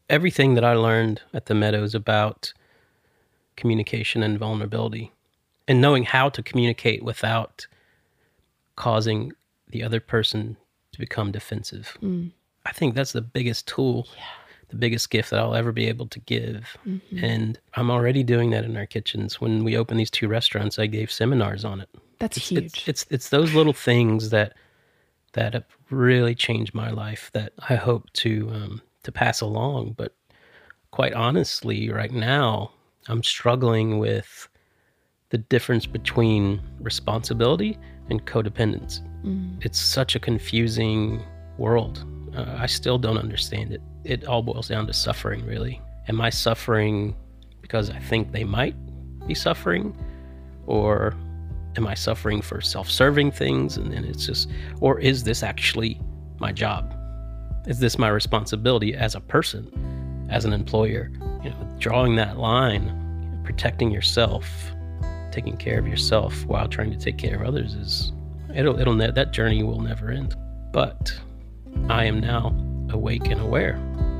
everything that I learned at the Meadows about communication and vulnerability and knowing how to communicate without causing the other person to become defensive. I think that's the biggest tool, the biggest gift that I'll ever be able to give. And I'm already doing that in our kitchens. When we opened these 2 restaurants, I gave seminars on it. That's huge. It's those little things that have really changed my life that I hope to pass along. But quite honestly, right now, I'm struggling with the difference between responsibility and codependence. It's such a confusing world. I still don't understand it. It all boils down to suffering, really. Am I suffering because I think they might be suffering? Or am I suffering for self-serving things? And then it's just, or is this actually my job? Is this my responsibility as a person, as an employer? Drawing that line, protecting yourself, taking care of yourself while trying to take care of others that journey will never end. But I am now awake and aware.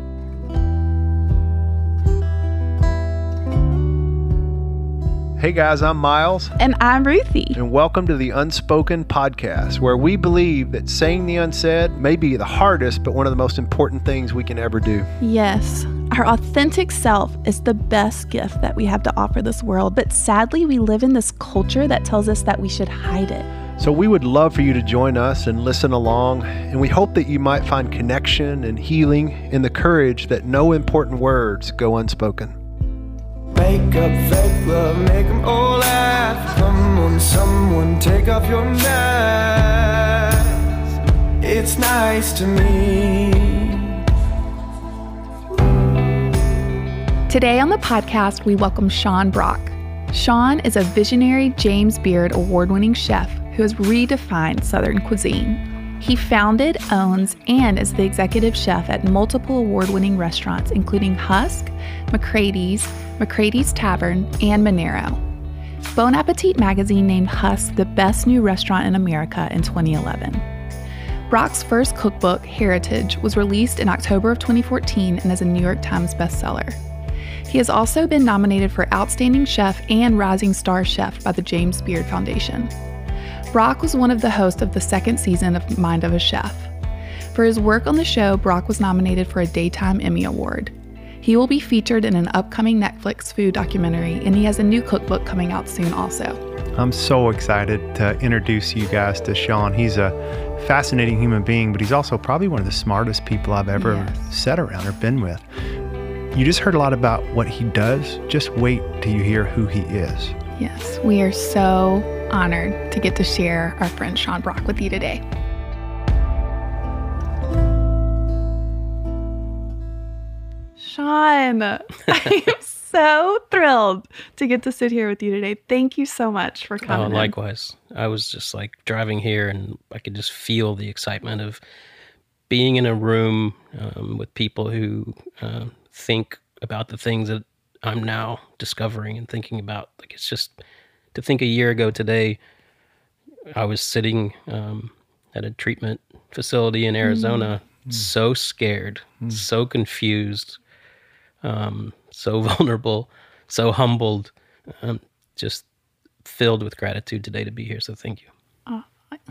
Hey guys, I'm Miles. And I'm Ruthie. And welcome to the Unspoken Podcast, where we believe that saying the unsaid may be the hardest, but one of the most important things we can ever do. Yes, our authentic self is the best gift that we have to offer this world. But sadly, we live in this culture that tells us that we should hide it. So we would love for you to join us and listen along, and we hope that you might find connection and healing in the courage that no important words go unspoken. Make up fake love, make them all laugh. Come on, someone, take off your mask. It's nice to me. Today on the podcast, we welcome Sean Brock. Sean is a visionary James Beard award-winning chef who has redefined Southern cuisine. He founded, owns, and is the executive chef at multiple award-winning restaurants, including Husk, McCrady's Tavern, and Monero. Bon Appetit magazine named Husk the best new restaurant in America in 2011. Brock's first cookbook, Heritage, was released in October of 2014 and is a New York Times bestseller. He has also been nominated for Outstanding Chef and Rising Star Chef by the James Beard Foundation. Brock was one of the hosts of the second season of Mind of a Chef. For his work on the show, Brock was nominated for a Daytime Emmy Award. He will be featured in an upcoming Netflix food documentary, and he has a new cookbook coming out soon also. I'm so excited to introduce you guys to Sean. He's a fascinating human being, but he's also probably one of the smartest people I've ever sat around or been with. You just heard a lot about what he does. Just wait till you hear who he is. Yes, we are so honored to get to share our friend Sean Brock with you today. Sean, I am so thrilled to get to sit here with you today. Thank you so much for coming. Likewise. I was just like driving here and I could just feel the excitement of being in a room with people who think about the things that I'm now discovering and thinking about. Like, it's just to think a year ago today, I was sitting at a treatment facility in Arizona, so scared, so confused, so vulnerable, so humbled, just filled with gratitude today to be here. So thank you. Oh.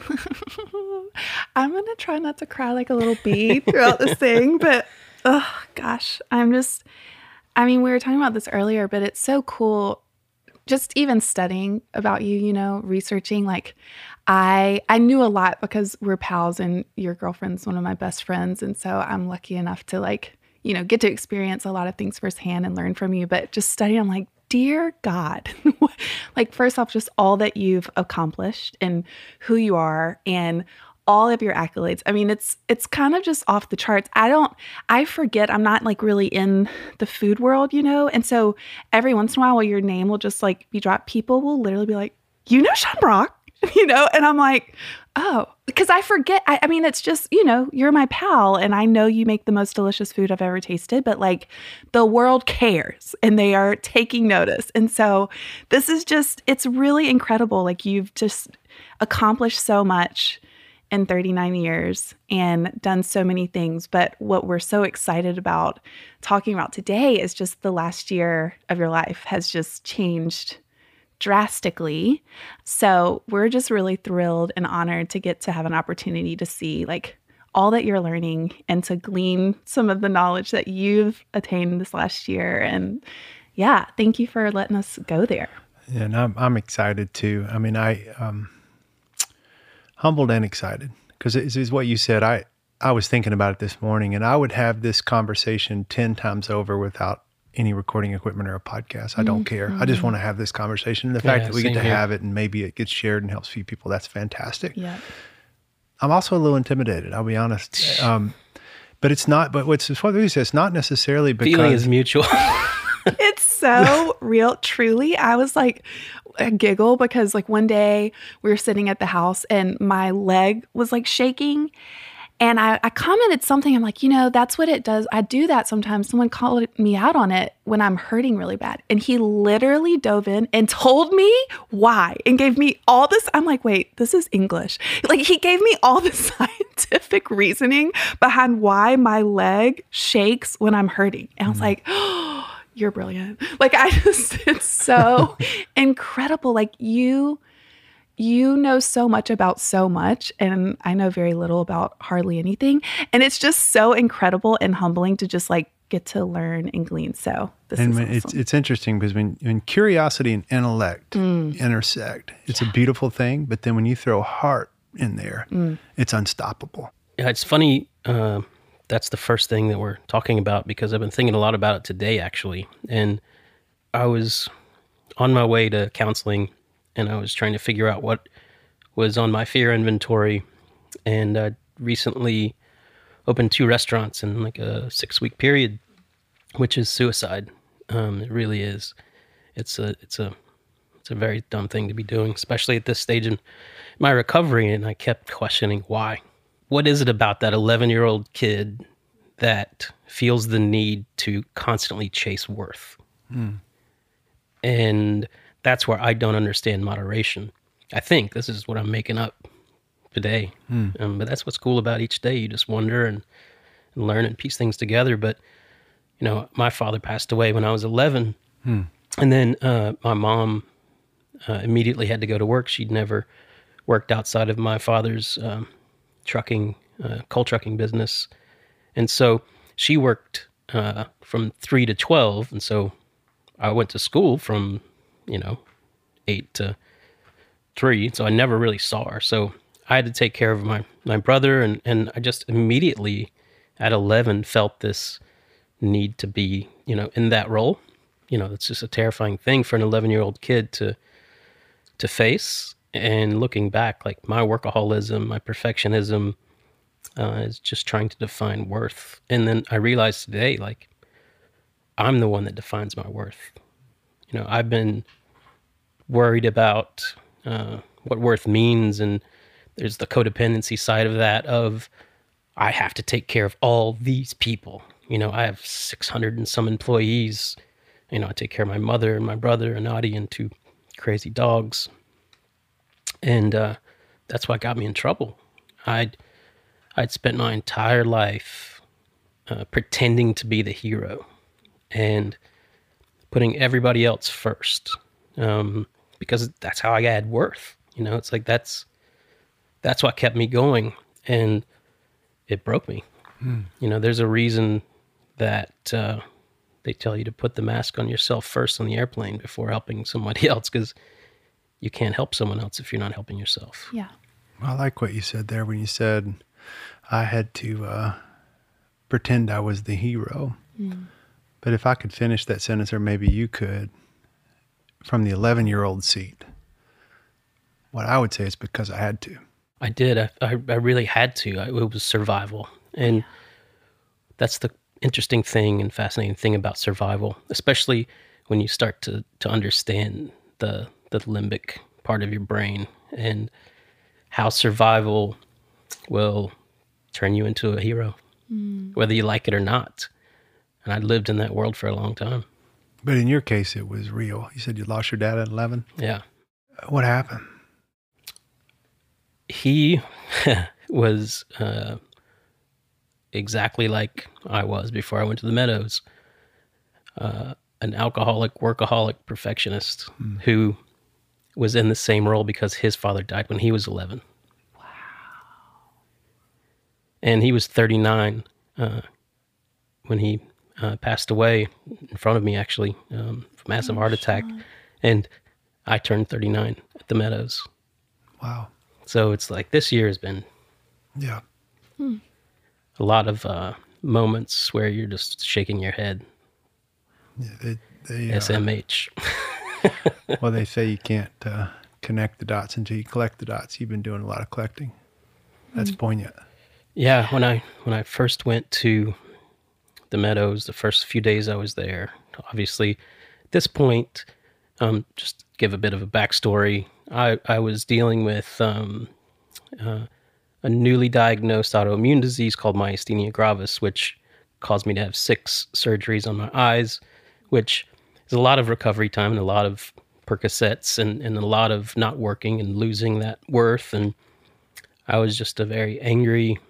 I'm going to try not to cry like a little bee throughout this thing, but oh gosh, we were talking about this earlier, but it's so cool just even studying about you, researching. Like I knew a lot because we're pals and your girlfriend's one of my best friends. And so I'm lucky enough to get to experience a lot of things firsthand and learn from you. But just studying, I'm like, dear God, like first off, just all that you've accomplished and who you are and all of your accolades. I mean, it's kind of just off the charts. I forget I'm not like really in the food world, and so every once in a while your name will just like be dropped, people will literally be like, Sean Brock, and I'm like, oh, because I forget. I mean, it's just, you're my pal and I know you make the most delicious food I've ever tasted, but like the world cares and they are taking notice. And so this is just, it's really incredible. Like you've just accomplished so much in 39 years and done so many things. But what we're so excited about talking about today is just the last year of your life has just changed drastically. So we're just really thrilled and honored to get to have an opportunity to see like all that you're learning and to glean some of the knowledge that you've attained this last year. And yeah, thank you for letting us go there. Yeah, and I'm excited too. I mean, humbled and excited because it is what you said. I was thinking about it this morning, and I would have this conversation 10 times over without any recording equipment or a podcast. I don't care. I just want to have this conversation. And the fact that we get to have it and maybe it gets shared and helps a few people, that's fantastic. Yeah. I'm also a little intimidated, I'll be honest. But it's not, but what we said, it's not necessarily because... Feeling is mutual. It's so real. Truly, I was like, a giggle because like one day we were sitting at the house and my leg was like shaking. And I commented something. I'm like, that's what it does. I do that sometimes. Someone called me out on it when I'm hurting really bad. And he literally dove in and told me why and gave me all this. I'm like, wait, this is English. Like he gave me all the scientific reasoning behind why my leg shakes when I'm hurting. And I was like, oh, you're brilliant. Like it's so incredible. Like you know so much about so much, and I know very little about hardly anything. And it's just so incredible and humbling to just like get to learn and glean. So this is awesome. It's interesting because when curiosity and intellect intersect, it's a beautiful thing. But then when you throw heart in there, it's unstoppable. Yeah, it's funny. That's the first thing that we're talking about because I've been thinking a lot about it today, actually. And I was on my way to counseling, and I was trying to figure out what was on my fear inventory. And I recently opened 2 restaurants in like a 6-week period, which is suicide. It really is. It's a very dumb thing to be doing, especially at this stage in my recovery. And I kept questioning why. What is it about that 11-year-old kid that feels the need to constantly chase worth? And that's where I don't understand moderation. I think this is what I'm making up today. But that's what's cool about each day. You just wonder and learn and piece things together. But, my father passed away when I was 11. And then my mom immediately had to go to work. She'd never worked outside of my father's coal trucking business. And so she worked from 3 to 12. And so I went to school from, 8 to 3. So I never really saw her. So I had to take care of my brother. And I just immediately at 11 felt this need to be, in that role. It's just a terrifying thing for an 11-year-old kid to face. And looking back, like my workaholism, my perfectionism is just trying to define worth. And then I realized today, like, I'm the one that defines my worth. I've been worried about what worth means. And there's the codependency side of that of I have to take care of all these people. I have 600 and some employees. I take care of my mother and my brother and Audie and 2 crazy dogs. And that's what got me in trouble. I'd spent my entire life pretending to be the hero and putting everybody else first because that's how I had worth. It's like that's what kept me going, and it broke me. There's a reason that they tell you to put the mask on yourself first on the airplane before helping somebody else, because you can't help someone else if you're not helping yourself. Yeah. Well, I like what you said there when you said I had to pretend I was the hero. But if I could finish that sentence, or maybe you could, from the 11-year-old seat, what I would say is because I had to. I did. I really had to. It was survival. And that's the interesting thing and fascinating thing about survival, especially when you start to understand the limbic part of your brain and how survival will turn you into a hero, whether you like it or not. And I lived in that world for a long time. But in your case, it was real. You said you lost your dad at 11? Yeah. What happened? He, was exactly like I was before I went to the Meadows. An alcoholic, workaholic perfectionist who was in the same role because his father died when he was 11. Wow. And he was 39 when he passed away in front of me, actually, from a massive heart attack. And I turned 39 at the Meadows. Wow. So it's like this year has been Yeah. a lot of moments where you're just shaking your head. Yeah, SMH. well, they say you can't connect the dots until you collect the dots. You've been doing a lot of collecting. That's poignant. Yeah, when I first went to the Meadows, the first few days I was there, obviously, at this point, just give a bit of a backstory. I was dealing with a newly diagnosed autoimmune disease called myasthenia gravis, which caused me to have 6 surgeries on my eyes, which is a lot of recovery time and a lot of Percocets and a lot of not working and losing that worth. And I was just a very angry,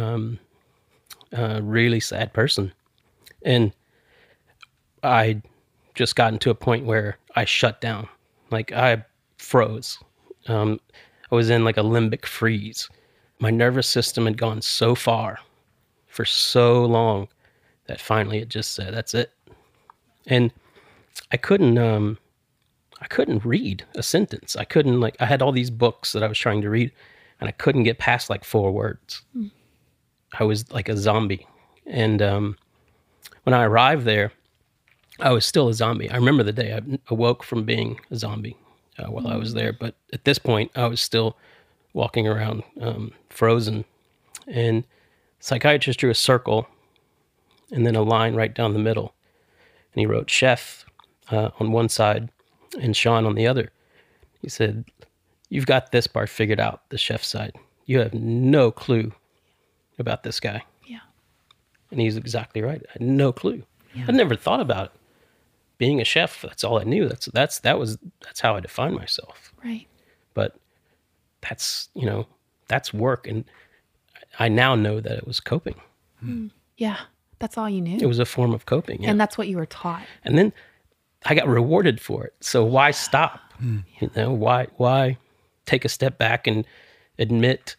really sad person. And I just gotten to a point where I shut down. Like I froze. I was in like a limbic freeze. My nervous system had gone so far for so long that finally it just said, that's it. And I couldn't read a sentence. I had all these books that I was trying to read and I couldn't get past like 4 words. I was like a zombie. And when I arrived there, I was still a zombie. I remember the day I awoke from being a zombie while I was there. But at this point, I was still walking around frozen. And psychiatrist drew a circle and then a line right down the middle. And he wrote chef on one side and Sean on the other. He said, you've got this part figured out, the chef side. You have no clue about this guy. Yeah. And he's exactly right. I had no clue. Yeah. I'd never thought about it. Being a chef, that's all I knew. That's how I defined myself. Right. But that's work. And I now know that it was coping. Yeah. That's all you knew. It was a form of coping. Yeah. And that's what you were taught. And then I got rewarded for it. So why stop? You know, why take a step back and admit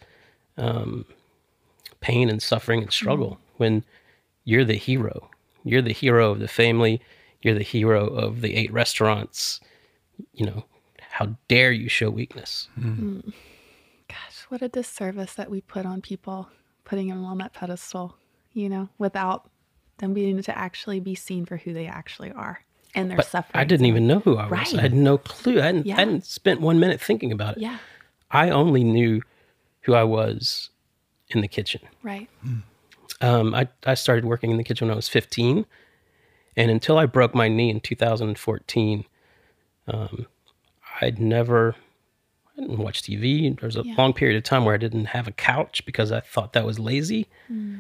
pain and suffering and struggle when you're the hero? You're the hero of the family. You're the hero of the 8 restaurants. You know, how dare you show weakness? Gosh, what a disservice that we put on people, putting them on that pedestal, you know, without them being able to actually be seen for who they actually are and their suffering. I didn't even know who I was. Right. I had no clue. I hadn't spent 1 minute thinking about it. Yeah. I only knew who I was in the kitchen. Right. I started working in the kitchen when I was 15. And until I broke my knee in 2014, I didn't watch TV. There was a long period of time where I didn't have a couch because I thought that was lazy.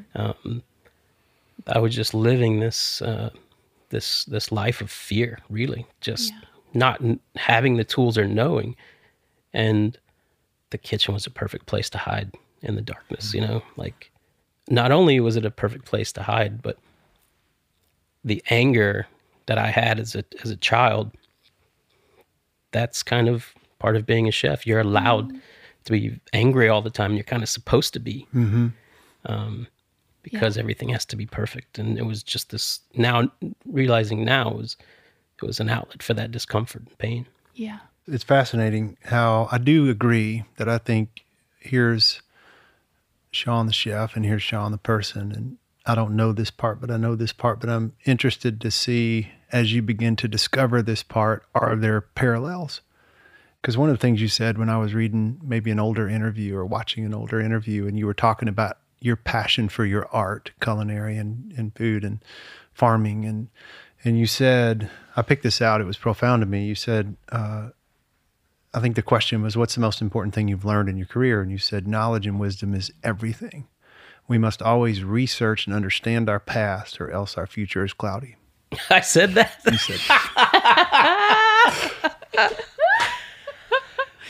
I was just living this life of fear, really, just not having the tools or knowing. And the kitchen was a perfect place to hide in the darkness, you know, like not only was it a perfect place to hide, but the anger that I had as a child, that's kind of part of being a chef. You're allowed to be angry all the time. You're kind of supposed to be, because everything has to be perfect. And it was just this, now realizing now it was an outlet for that discomfort and pain. Yeah. It's fascinating how I do agree that I think here's Sean the chef and here's Sean the person. And I don't know this part, but I know this part. But I'm interested to see, as you begin to discover this part, are there parallels? Because one of the things you said when I was reading maybe an older interview or watching an older interview, and you were talking about your passion for your art, culinary and food and farming. And you said, I picked this out, it was profound to me. You said, I think the question was, what's the most important thing you've learned in your career? And you said, knowledge and wisdom is everything. We must always research and understand our past, or else our future is cloudy. I said that? You said that.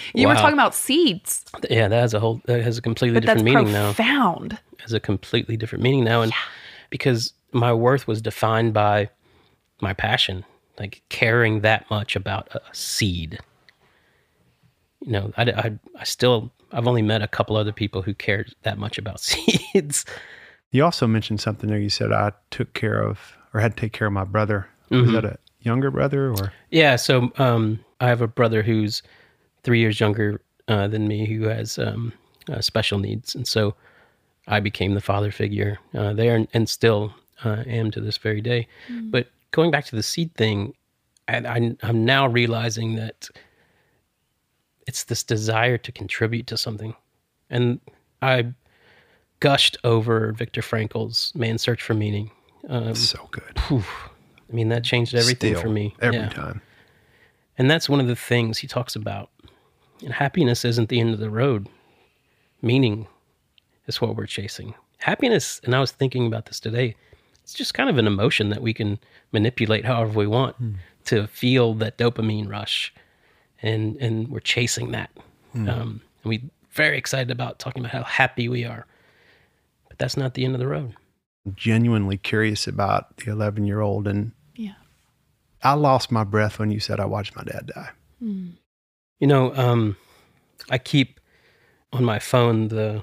You were Wow. talking about seeds, Yeah, that has a completely but that's different meaning now. profound. Has a completely different meaning now, and because my worth was defined by my passion, like caring that much about a seed. You know, I've only met a couple other people who cared that much about seeds. You also mentioned something there. You said I took care of or had to take care of my brother. Was that a younger brother or? Yeah, so I have a brother who's 3 years younger than me who has special needs, and so I became the father figure there, and still am to this very day. But going back to the seed thing, I'm now realizing that it's this desire to contribute to something. And I gushed over Viktor Frankl's Man's Search for Meaning. So good. I mean, that changed everything Still, for me. every Yeah. time. And that's one of the things he talks about. And happiness isn't the end of the road. Meaning is what we're chasing. Happiness, and I was thinking about this today, it's just kind of an emotion that we can manipulate however we want to feel that dopamine rush. And we're chasing that. And we're very excited about talking about how happy we are. But that's not the end of the road. Genuinely curious about the 11-year-old. And Yeah. I lost my breath when you said I watched my dad die. You know, I keep on my phone the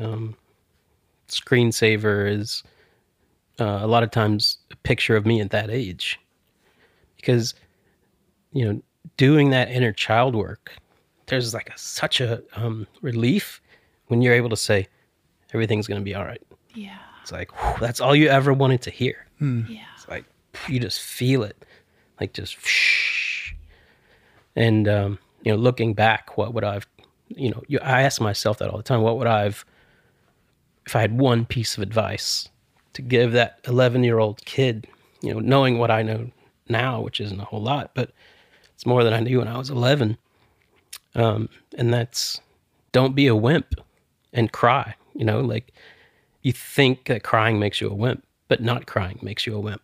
screensaver is a lot of times a picture of me at that age. Because, you know, doing that inner child work, there's like such a relief when you're able to say, everything's going to be all right. Yeah. It's like, whew, that's all you ever wanted to hear. Yeah. It's like, you just feel it, like just, whoosh. And, you know, looking back, what would I've, you know, I ask myself that all the time. What would I've, if I had one piece of advice to give that 11-year-old kid, you know, knowing what I know now, which isn't a whole lot, but it's more than I knew when I was 11. And that's, don't be a wimp and cry. You know, like you think that crying makes you a wimp, but not crying makes you a wimp.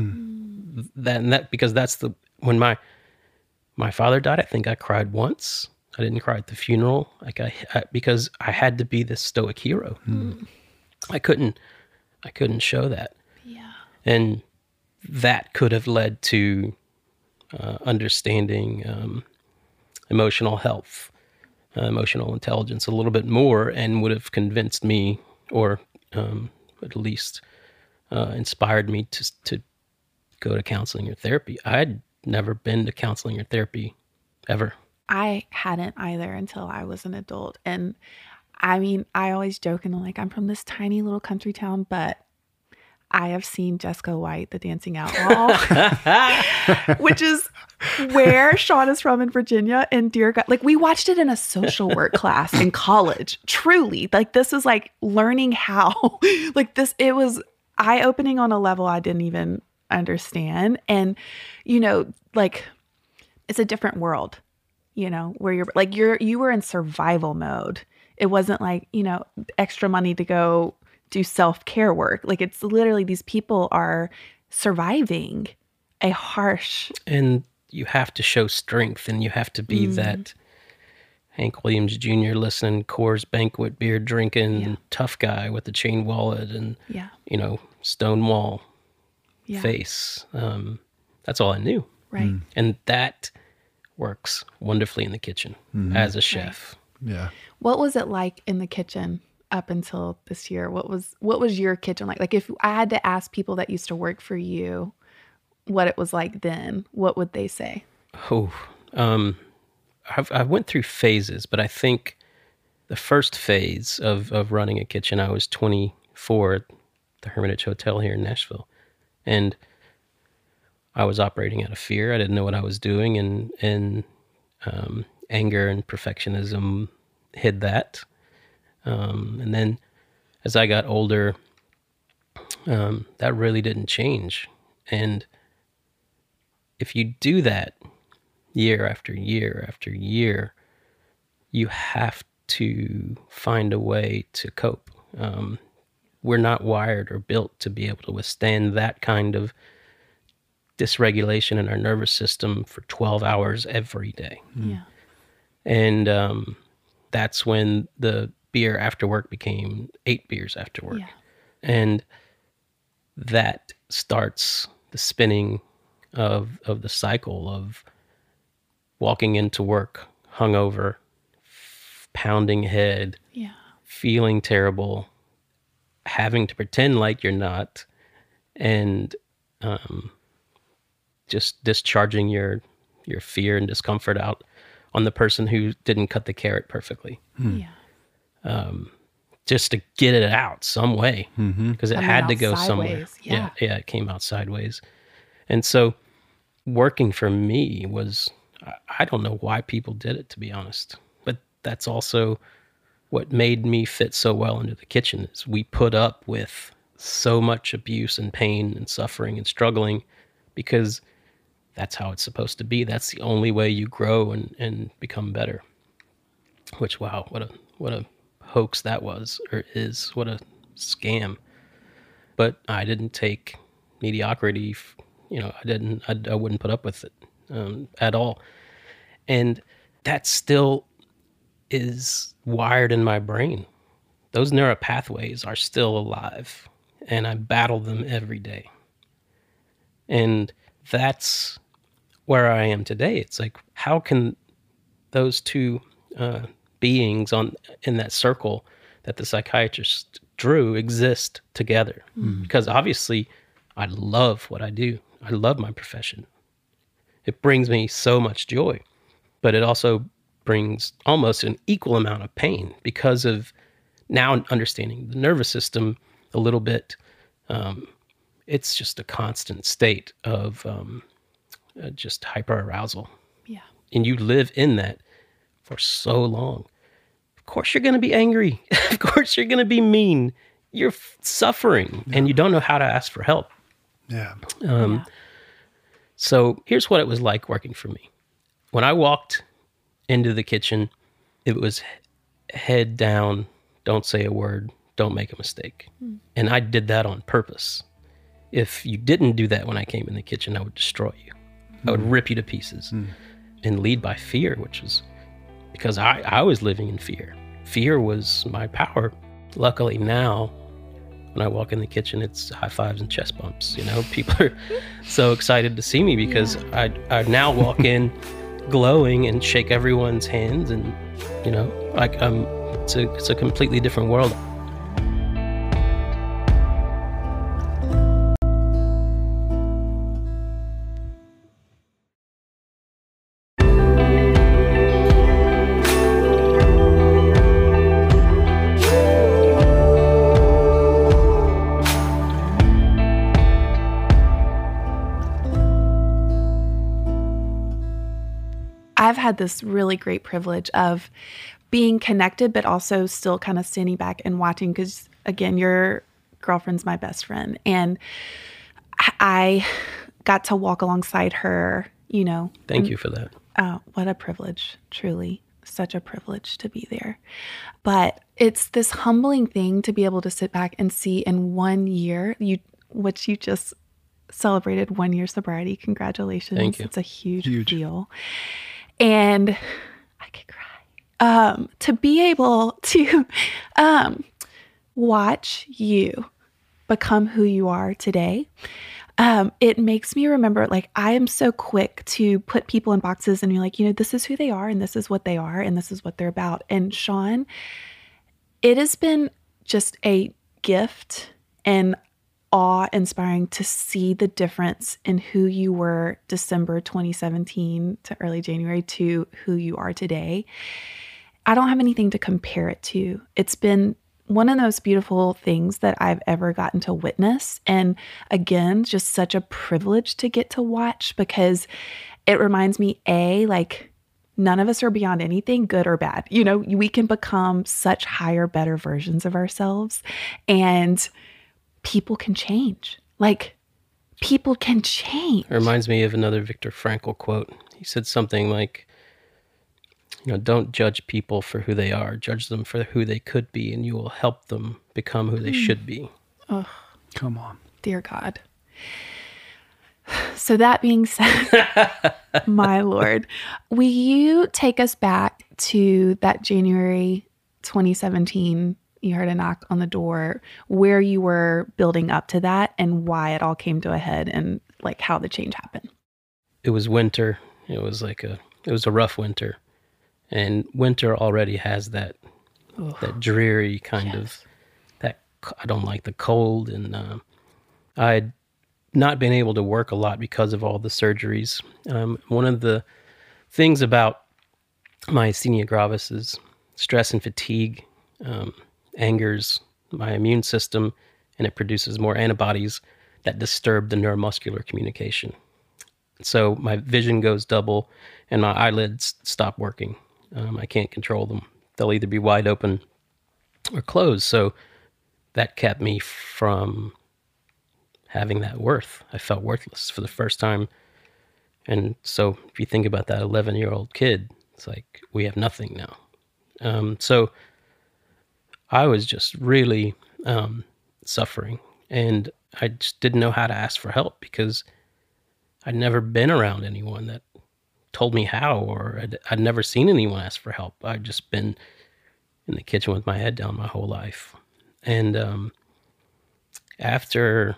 That because that's when my father died, I think I cried once. I didn't cry at the funeral, like because I had to be this stoic hero. I couldn't show that. Yeah. And that could have led to understanding emotional health, emotional intelligence a little bit more, and would have convinced me, or at least inspired me to go to counseling or therapy. I had never been to counseling or therapy ever. I hadn't either until I was an adult. And I mean, I always joke and I'm like, I'm from this tiny little country town, but I have seen Jessica White, the Dancing Outlaw, which is where Sean is from in Virginia. And dear God, like we watched it in a social work class in college. Truly, like this is like learning how, like this, it was eye-opening on a level I didn't even understand. And, you know, like it's a different world, you know, where you were in survival mode. It wasn't like, you know, extra money to go do self-care work. Like it's literally these people are surviving a harsh. And you have to show strength, and you have to be that Hank Williams Jr. listening, Coors Banquet beer drinking, tough guy with a chain wallet and, you know, Stonewall face. That's all I knew. Right. And that works wonderfully in the kitchen as a chef. Right. Yeah. What was it like in the kitchen up until this year? What was your kitchen like? Like if I had to ask people that used to work for you what it was like then, what would they say? Oh, I went through phases, but I think the first phase of running a kitchen, I was 24 at the Hermitage Hotel here in Nashville. And I was operating out of fear. I didn't know what I was doing, and anger and perfectionism hid that. And then as I got older, that really didn't change. And if you do that year after year after year, you have to find a way to cope. We're not wired or built to be able to withstand that kind of dysregulation in our nervous system for 12 hours every day. Yeah. And that's when the beer after work became 8 beers after work. Yeah. And that starts the spinning of the cycle of walking into work hungover, pounding head, Yeah. feeling terrible, having to pretend like you're not, and just discharging your fear and discomfort out on the person who didn't cut the carrot perfectly, Yeah. just to get it out some way, because it Coming had to out go somewhere. sideways, yeah. Yeah, it came out sideways. And so working for me was, I don't know why people did it, to be honest, but that's also what made me fit so well into the kitchen. Is we put up with so much abuse and pain and suffering and struggling because that's how it's supposed to be. That's the only way you grow and become better. Which, wow, what a hoax that was, or is. What a scam. But I didn't take mediocrity. I wouldn't put up with it at all. And that still is wired in my brain. Those neural pathways are still alive, and I battle them every day. And that's where I am today. It's like, how can those two beings in that circle that the psychiatrist drew exist together? Because obviously I love what I do. I love my profession. It brings me so much joy, but it also brings almost an equal amount of pain because of now understanding the nervous system a little bit. It's just a constant state of just hyperarousal. Yeah. And you live in that for so long. Of course you're going to be angry. Of course you're going to be mean. You're suffering and you don't know how to ask for help. Yeah. Yeah. So here's what it was like working for me. When I walked into the kitchen, it was head down, don't say a word, don't make a mistake. And I did that on purpose. If you didn't do that when I came in the kitchen, I would destroy you. I would rip you to pieces and lead by fear, which was because I was living in fear. Fear was my power. Luckily now, when I walk in the kitchen, it's high fives and chest bumps. People are so excited to see me because I now walk in glowing and shake everyone's hands, and it's a completely different world. I've had this really great privilege of being connected, but also still kind of standing back and watching because, again, your girlfriend's my best friend. And I got to walk alongside her, Thank you for that. Oh, what a privilege, truly. Such a privilege to be there. But it's this humbling thing to be able to sit back and see in 1 year, which you just celebrated 1 year sobriety. Congratulations. Thank you. It's a huge deal. And I could cry. To be able to watch you become who you are today, it makes me remember, I am so quick to put people in boxes and you're like, this is who they are and this is what they are and this is what they're about. And Sean, it has been just a gift and awe-inspiring to see the difference in who you were December 2017 to early January to who you are today. I don't have anything to compare it to. It's been one of the most beautiful things that I've ever gotten to witness. And again, just such a privilege to get to watch because it reminds me, none of us are beyond anything, good or bad. We can become such higher, better versions of ourselves. And people can change. People can change. It reminds me of another Viktor Frankl quote. He said something like, don't judge people for who they are. Judge them for who they could be, and you will help them become who they should be. Oh, come on. Dear God. So that being said, My Lord. Will you take us back to that January 2017? You heard a knock on the door, where you were building up to that and why it all came to a head and like how the change happened. It was winter. It was a rough winter. And winter already has that dreary kind of, that I don't like the cold. And I'd not been able to work a lot because of all the surgeries. One of the things about myasthenia gravis is stress and fatigue angers my immune system, and it produces more antibodies that disturb the neuromuscular communication. So my vision goes double and my eyelids stop working. I can't control them. They'll either be wide open or closed. So that kept me from having that worth. I felt worthless for the first time. And so if you think about that 11-year-old kid, it's like, we have nothing now. So I was just really suffering, and I just didn't know how to ask for help because I'd never been around anyone that told me how, or I'd never seen anyone ask for help. I'd just been in the kitchen with my head down my whole life. And after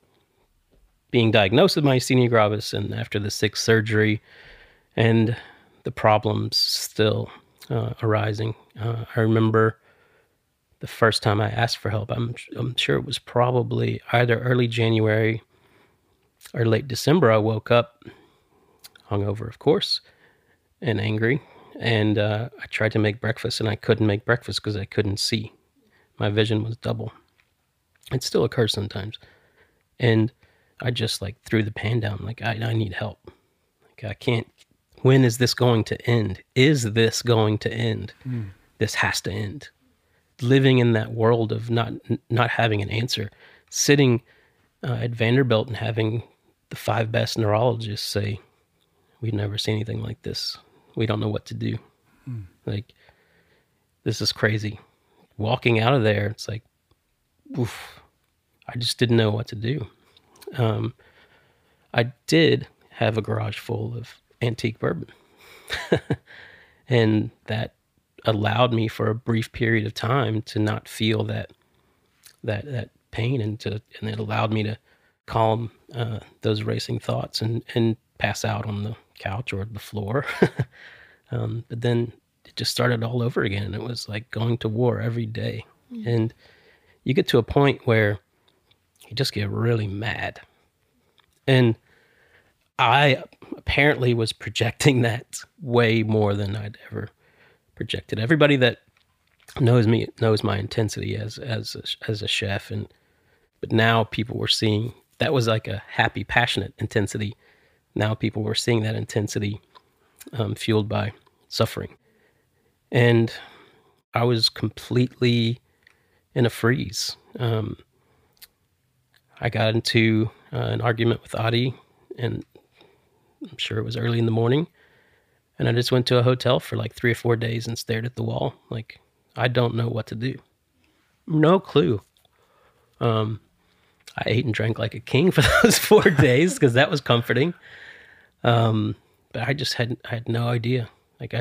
being diagnosed with myasthenia gravis, and after the 6th surgery, and the problems still arising, I remember the first time I asked for help. I'm sure it was probably either early January or late December. I woke up hungover, of course, and angry, and I tried to make breakfast, and I couldn't make breakfast because I couldn't see. My vision was double. It still occurs sometimes. And I just like threw the pan down. Like, I need help. Like, I can't. When is this going to end? Is this going to end? This has to end. Living in that world of not having an answer. Sitting at Vanderbilt and having the 5 best neurologists say, we've never seen anything like this. We don't know what to do. Like, this is crazy. Walking out of there, it's like, oof, I just didn't know what to do. I did have a garage full of antique bourbon. And that allowed me for a brief period of time to not feel that pain, and it allowed me to calm those racing thoughts and pass out on the couch or the floor. But then it just started all over again, and it was like going to war every day. And you get to a point where you just get really mad. And I apparently was projecting that way more than I'd ever projected. Everybody that knows me knows my intensity as a chef, but now people were seeing that was like a happy, passionate intensity. Now people were seeing that intensity fueled by suffering, and I was completely in a freeze. I got into an argument with Adi, and I'm sure it was early in the morning. And I just went to a hotel for like 3 or 4 days and stared at the wall. Like, I don't know what to do. No clue. I ate and drank like a king for those 4 days because that was comforting. But I had no idea. Like,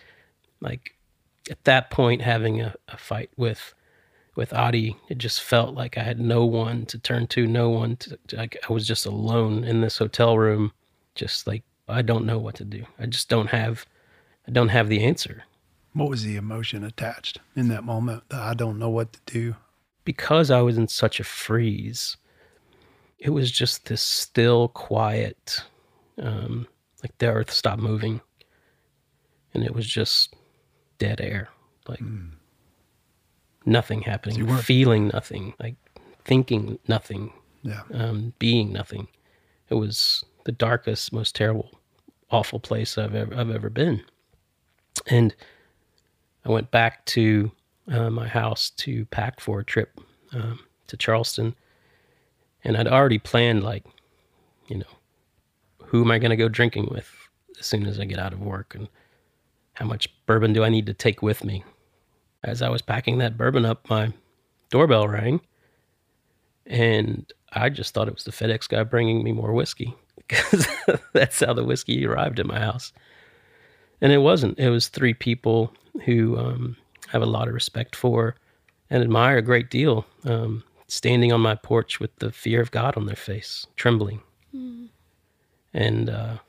at that point, having a fight with Adi, it just felt like I had no one to turn to, no one to, like, I was just alone in this hotel room, just like, I don't know what to do. I don't have the answer. What was the emotion attached in that moment? That I don't know what to do. Because I was in such a freeze, it was just this still, quiet, like the earth stopped moving, and it was just dead air, like nothing happening, So feeling nothing, like thinking nothing, being nothing. It was the darkest, most terrible, awful place I've ever been. And I went back to my house to pack for a trip to Charleston, and I'd already planned, like, who am I going to go drinking with as soon as I get out of work, and how much bourbon do I need to take with me? As I was packing that bourbon up, my doorbell rang, and I just thought it was the FedEx guy bringing me more whiskey. because that's how the whiskey arrived at my house. And it wasn't. It was three people who I have a lot of respect for and admire a great deal, standing on my porch with the fear of God on their face, trembling. And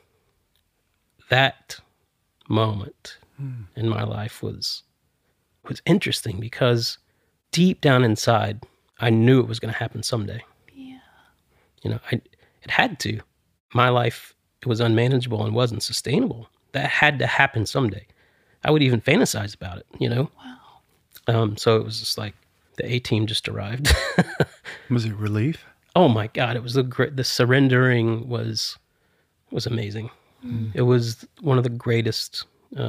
that moment in my life was interesting because deep down inside, I knew it was going to happen someday. Yeah. You know, it had to. My life, it was unmanageable and wasn't sustainable. That had to happen someday. I would even fantasize about it, you know? Wow. So it was just like the A-team just arrived. Was it relief? Oh my God, it was the surrendering was amazing. It was one of the greatest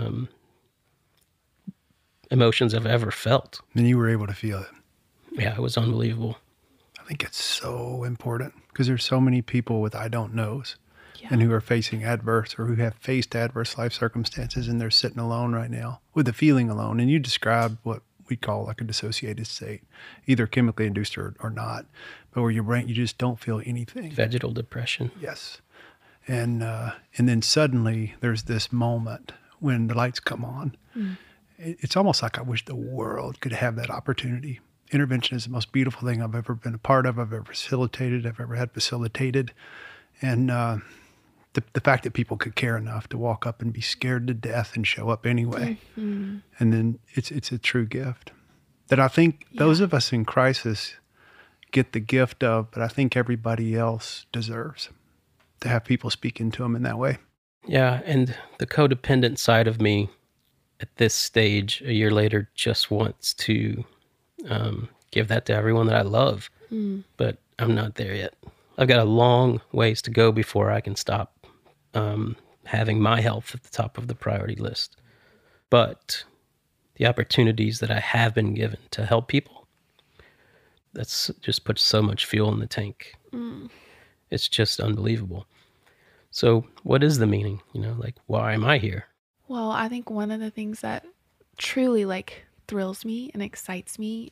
emotions I've ever felt. And you were able to feel it. Yeah, it was unbelievable. I think it's so important because there's so many people with I don't knows Yeah. and who are facing adverse or who have faced adverse life circumstances, and they're sitting alone right now with the feeling alone. And you described what we call like a dissociated state, either chemically induced or not, but where your brain, you just don't feel anything. Vegetal depression. Yes. And then suddenly there's this moment when the lights come on. It's almost like I wish the world could have that opportunity. Intervention is the most beautiful thing I've ever been a part of, I've ever facilitated, I've ever had facilitated. And the fact that people could care enough to walk up and be scared to death and show up anyway. And then it's a true gift that I think those of us in crisis get the gift of, but I think everybody else deserves to have people speak into them in that way. Yeah, and the codependent side of me at this stage, a year later, just wants to give that to everyone that I love. But I'm not there yet. I've got a long ways to go before I can stop having my health at the top of the priority list. But the opportunities that I have been given to help people, that's just puts so much fuel in the tank. It's just unbelievable. So what is the meaning? You know, like, why am I here? Well, I think one of the things that truly like thrills me and excites me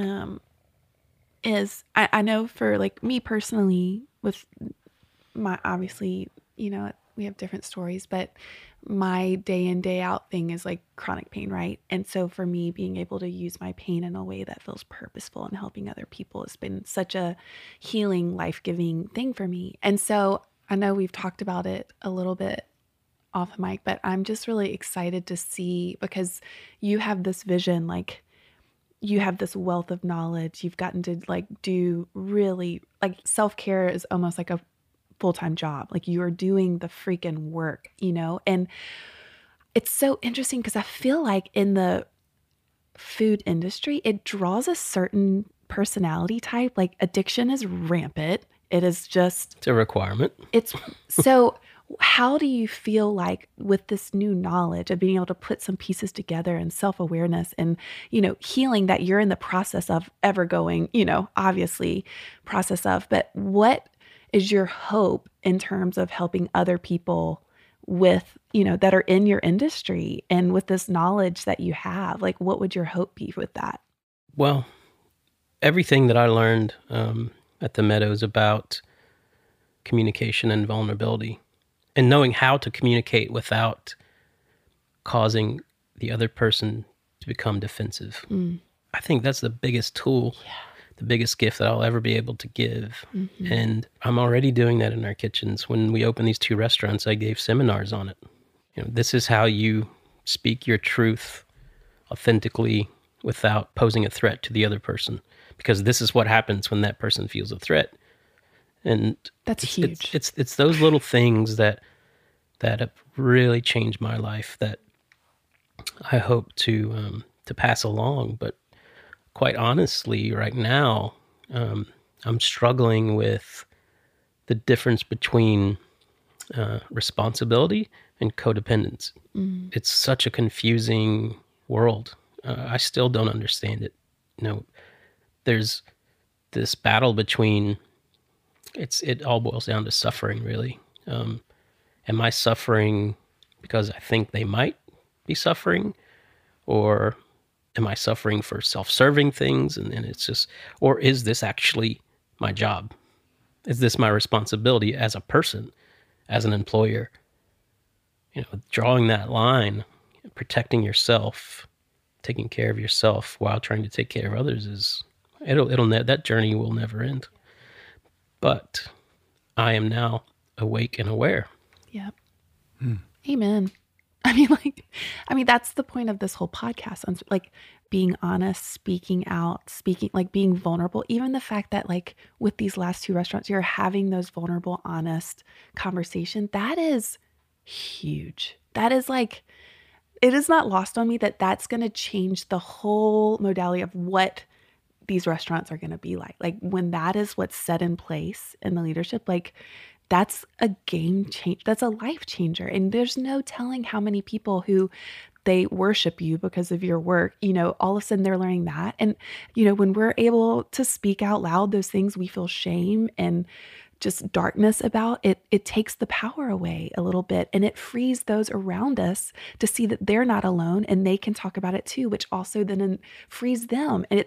is I know for like me personally with my, obviously, you know, we have different stories, but my day in, day out thing is like chronic pain, right? And so for me, being able to use my pain in a way that feels purposeful and helping other people has been such a healing, life-giving thing for me. And so I know we've talked about it a little bit off mic, but I'm just really excited to see, because you have this vision, like you have this wealth of knowledge. You've gotten to like do really, like self-care is almost like a full-time job. Like you are doing the freaking work, you know? And it's so interesting because I feel like in the food industry, it draws a certain personality type. Like addiction is rampant. It is just, It's a requirement. it's so how do you feel like with this new knowledge of being able to put some pieces together and self-awareness and, you know, healing that you're in the process of ever going, you know, obviously process of, but what is your hope in terms of helping other people with, you know, that are in your industry and with this knowledge that you have? Like, what would your hope be with that? Well, everything that I learned at the Meadows about communication and vulnerability and knowing how to communicate without causing the other person to become defensive. I think that's the biggest tool, the biggest gift that I'll ever be able to give. And I'm already doing that in our kitchens. When we opened these 2 restaurants, I gave seminars on it. You know, this is how you speak your truth authentically without posing a threat to the other person, because this is what happens when that person feels a threat. And That's huge. It's those little things that have really changed my life that I hope to pass along. But quite honestly, right now, I'm struggling with the difference between responsibility and codependence. It's such a confusing world. I still don't understand it. You know, there's this battle between, it all boils down to suffering, really. Am I suffering because I think they might be suffering? Or am I suffering for self-serving things? And it's just, or is this actually my job? Is this my responsibility as a person? as an employer. Drawing that line, protecting yourself, taking care of yourself while trying to take care of others that journey will never end. But I am now awake and aware. Yep. Amen. That's the point of this whole podcast. Like being honest, speaking out, like being vulnerable. Even the fact that like with these last 2 restaurants, you're having those vulnerable, honest conversation. That is huge. That is like, it is not lost on me that that's going to change the whole modality of what these restaurants are going to be like. Like when that is what's set in place in the leadership, like that's a game change. That's a life changer. And there's no telling how many people who they worship you because of your work, all of a sudden they're learning that. And, when we're able to speak out loud, those things we feel shame and just darkness about, it takes the power away a little bit, and it frees those around us to see that they're not alone and they can talk about it too, which also then frees them. And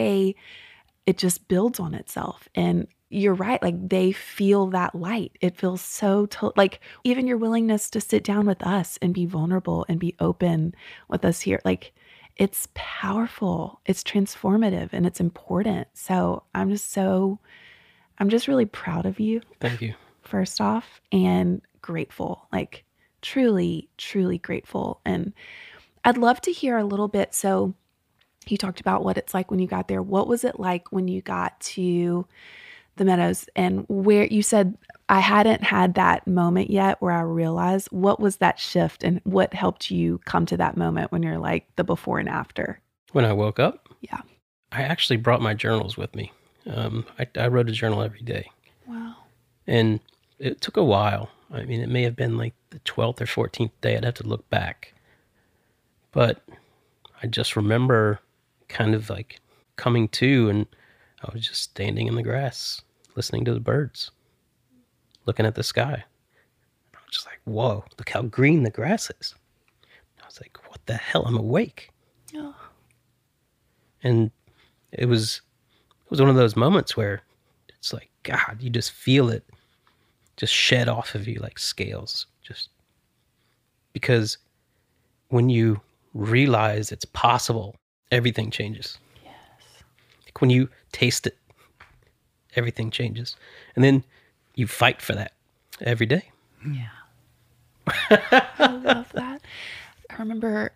it just builds on itself. And you're right. Like they feel that light. It feels so like even your willingness to sit down with us and be vulnerable and be open with us here. Like it's powerful, it's transformative, and it's important. So I'm just really proud of you. Thank you. First off, and grateful, like truly, truly grateful. And I'd love to hear a little bit. So you talked about what it's like when you got there. What was it like when you got to the Meadows, and where you said, I hadn't had that moment yet where I realized? What was that shift and what helped you come to that moment when you're like the before and after? When I woke up? Yeah. I actually brought my journals with me. I wrote a journal every day. Wow. And it took a while. It may have been like the 12th or 14th day. I'd have to look back. But I just remember kind of like coming to, and I was just standing in the grass, listening to the birds, looking at the sky. I was just like, whoa, look how green the grass is. I was like, what the hell? I'm awake. Oh. And it was one of those moments where it's like, God, you just feel it just shed off of you like scales. Just because when you realize it's possible, everything changes. Yes. Like when you taste it, everything changes. And then you fight for that every day. Yeah. I love that. I remember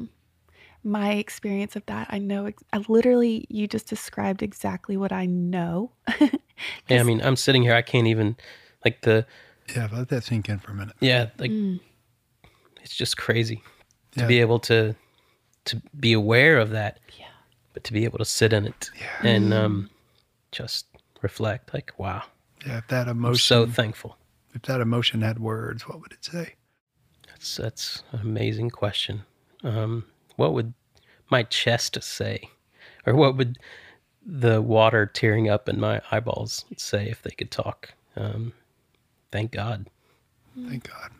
my experience of that. I know, literally, you just described exactly what I know. Yeah, I'm sitting here, I can't even, like Yeah, let that sink in for a minute. Yeah, like, it's just crazy to be able to be aware of that, but to be able to sit in it and just reflect, like, wow. Yeah, if that emotion, I'm so thankful. If that emotion had words, what would it say? That's an amazing question. What would my chest say? Or what would the water tearing up in my eyeballs say if they could talk? Thank God. Thank God.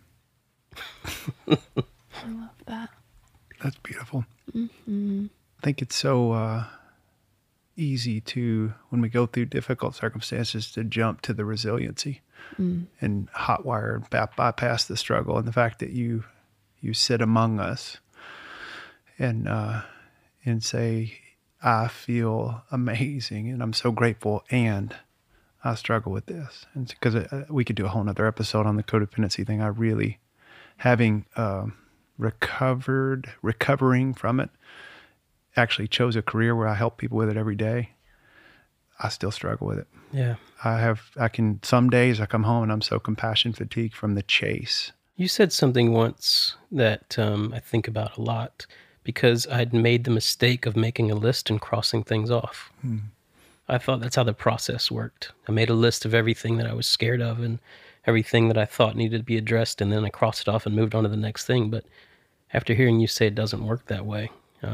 I love that. That's beautiful. Mm-hmm. I think it's so easy to, when we go through difficult circumstances, to jump to the resiliency and hotwire and bypass the struggle. And the fact that you sit among us and say, I feel amazing and I'm so grateful and I struggle with this. And because we could do a whole nother episode on the codependency thing. I really, having recovering from it, actually chose a career where I help people with it every day. I still struggle with it. Yeah. Some days I come home and I'm so compassion fatigued from the chase. You said something once that I think about a lot, because I'd made the mistake of making a list and crossing things off. I thought that's how the process worked. I made a list of everything that I was scared of and everything that I thought needed to be addressed, and then I crossed it off and moved on to the next thing. But after hearing you say it doesn't work that way,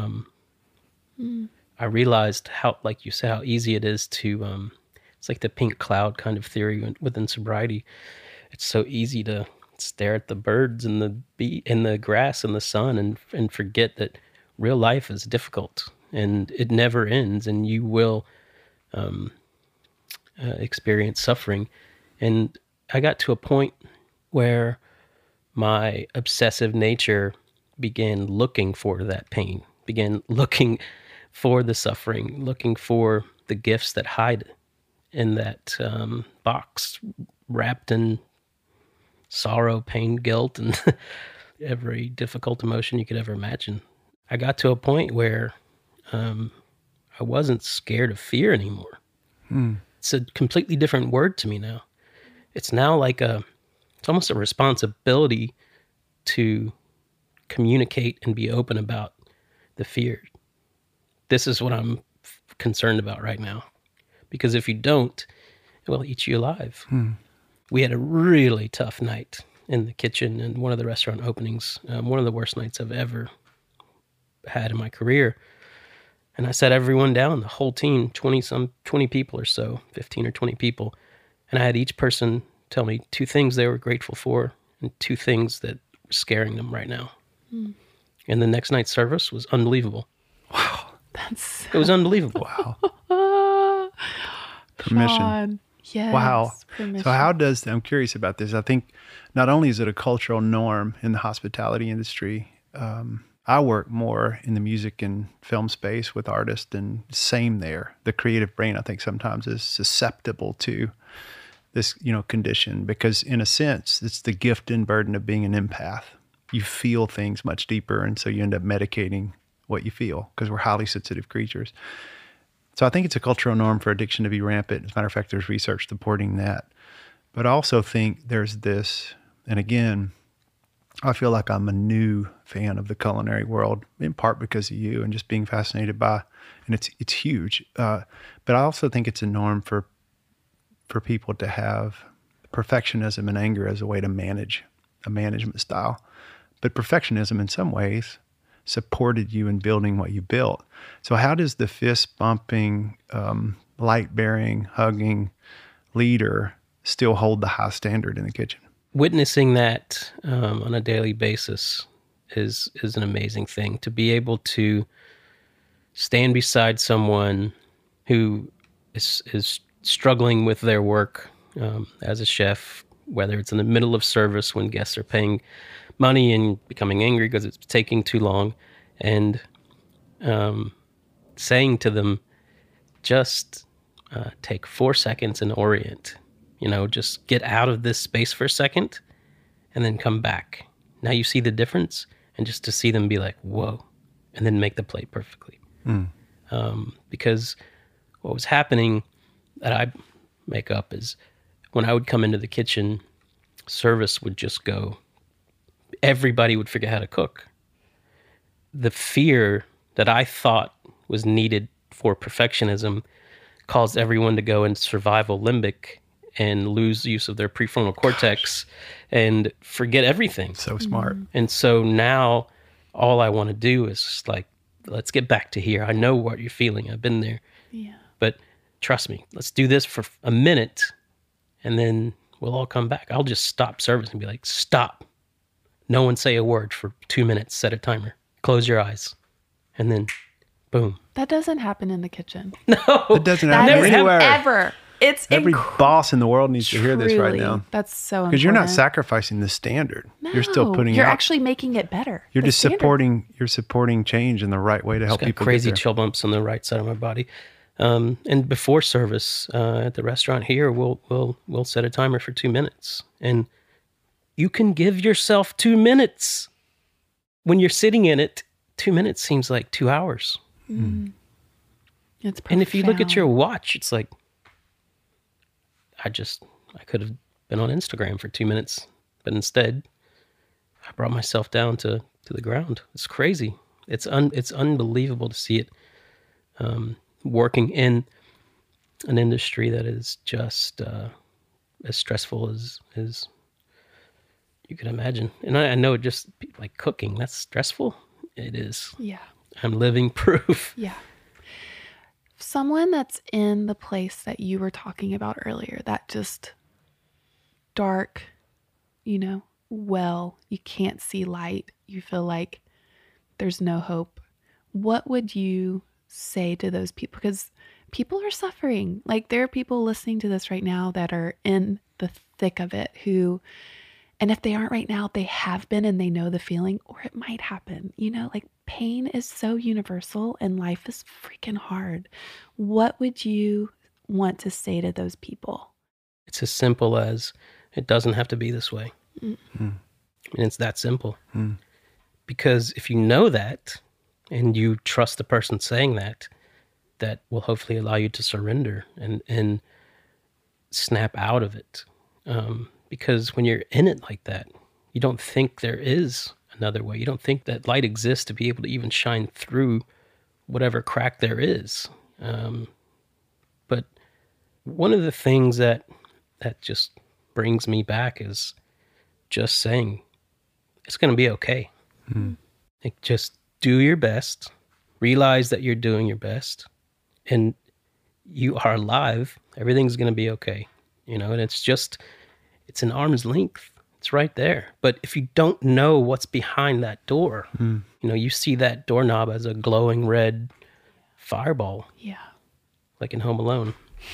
I realized how, like you said, how easy it is to, it's like the pink cloud kind of theory within sobriety. It's so easy to stare at the birds and the grass and the sun and forget that real life is difficult and it never ends, and you will experience suffering. And I got to a point where my obsessive nature began looking for that pain, began looking for the suffering, looking for the gifts that hide in that box, wrapped in sorrow, pain, guilt, and every difficult emotion you could ever imagine. I got to a point where I wasn't scared of fear anymore. It's a completely different word to me now. It's now like it's almost a responsibility to communicate and be open about the fear. This is what I'm concerned about right now. Because if you don't, it will eat you alive. We had a really tough night in the kitchen in one of the restaurant openings, one of the worst nights I've ever had in my career. And I sat everyone down, the whole team, 20 people or so, 15 or 20 people. And I had each person tell me 2 things they were grateful for and 2 things that were scaring them right now. And the next night's service was unbelievable. Wow. It was unbelievable. Wow. Permission. Sean. Yes. Wow. Permission. So how does, I'm curious about this. I think not only is it a cultural norm in the hospitality industry, I work more in the music and film space with artists, and same there. The creative brain, I think, sometimes is susceptible to this, condition, because in a sense, it's the gift and burden of being an empath. You feel things much deeper, and so you end up medicating what you feel because we're highly sensitive creatures. So I think it's a cultural norm for addiction to be rampant. As a matter of fact, there's research supporting that. But I also think there's this, and again, I feel like I'm a new fan of the culinary world, in part because of you and just being fascinated by, and it's huge. But I also think it's a norm for people to have perfectionism and anger as a way to manage, a management style. But perfectionism in some ways supported you in building what you built. So how does the fist bumping, light bearing, hugging leader still hold the high standard in the kitchen? Witnessing that on a daily basis is an amazing thing. To be able to stand beside someone who is struggling with their work as a chef, whether it's in the middle of service when guests are paying money and becoming angry because it's taking too long, and saying to them, just take 4 seconds and orient. Just get out of this space for a second and then come back. Now you see the difference, and just to see them be like, whoa, and then make the plate perfectly. Because what was happening that I make up is when I would come into the kitchen, service would just go, everybody would forget how to cook. The fear that I thought was needed for perfectionism caused everyone to go in survival limbic and lose use of their prefrontal cortex and forget everything. So smart. And so now all I want to do is just like, let's get back to here. I know what you're feeling. I've been there. Yeah. But trust me, let's do this for a minute and then we'll all come back. I'll just stop service and be like, stop. No one say a word for 2 minutes. Set a timer. Close your eyes. And then boom. That doesn't happen in the kitchen. No. It doesn't That happen is anywhere. ever. It's Every boss in the world needs to hear this right truly, now. That's so important. Because you're not sacrificing the standard. You're still putting You're out. actually making it better. You're The just standard. supporting change in the right way to help Got people crazy get there. chill bumps on the right side of my body. And before service at the restaurant here, we'll set a timer for 2 minutes, and you can give yourself 2 minutes. When you're sitting in it, 2 minutes seems like 2 hours. It's profound. And if you look at your watch, it's like I could have been on Instagram for 2 minutes, but instead I brought myself down to the ground. It's crazy. It's unbelievable to see it working in an industry that is just as stressful as you can imagine. And I know just like cooking, that's stressful. It is. Yeah. I'm living proof. Yeah. Someone that's in the place that you were talking about earlier, that just dark, well, you can't see light. You feel like there's no hope. What would you say to those people? Because people are suffering. Like there are people listening to this right now that are in the thick of it who And if they aren't right now, they have been and they know the feeling, or it might happen. Like pain is so universal and life is freaking hard. What would you want to say to those people? It's as simple as it doesn't have to be this way. Mm. And it's that simple. Because if you know that and you trust the person saying that, that will hopefully allow you to surrender and snap out of it. Because when you're in it like that, you don't think there is another way. You don't think that light exists to be able to even shine through whatever crack there is. But one of the things that just brings me back is just saying, it's going to be okay. Like, just do your best, realize that you're doing your best, and you are alive. Everything's going to be okay. And it's an arm's length. It's right there. But if you don't know what's behind that door, you see that doorknob as a glowing red fireball. Yeah. Like in Home Alone.